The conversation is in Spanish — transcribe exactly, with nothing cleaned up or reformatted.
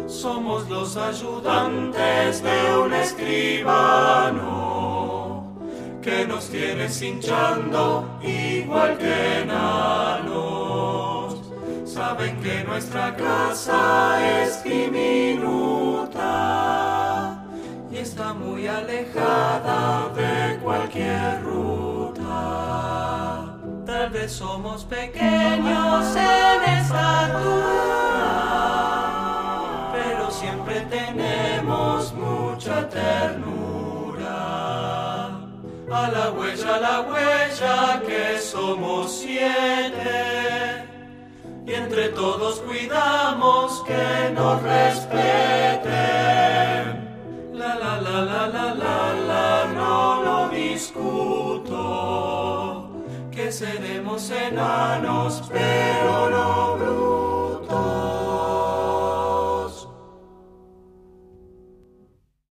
Somos los ayudantes de un escribano que nos tiene cinchando igual que enanos. Saben que nuestra casa es diminuta y está muy alejada de cualquier ruta. Tal vez somos pequeños en estatura, pero siempre tenemos mucha ternura. A la huella, a la huella, que somos siete, y entre todos cuidamos que nos respeten. La la la la la la la, no lo discuto, que seremos enanos, pero no